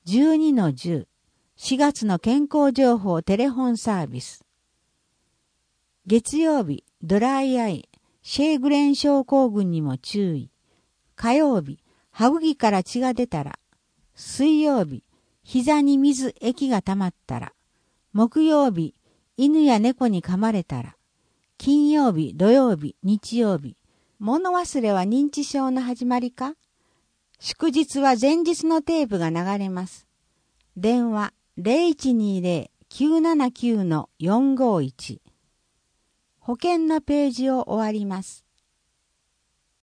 12-10、4月の健康情報テレフォンサービス。月曜日、ドライアイ、シェーグレン症候群にも注意。火曜日、歯茎から血が出たら。水曜日、膝に水、液が溜まったら。木曜日、犬や猫に噛まれたら。金曜日、土曜日、日曜日。物忘れは認知症の始まりか？祝日は前日のテープが流れます。電話0120-979-451。保険のページを終わります。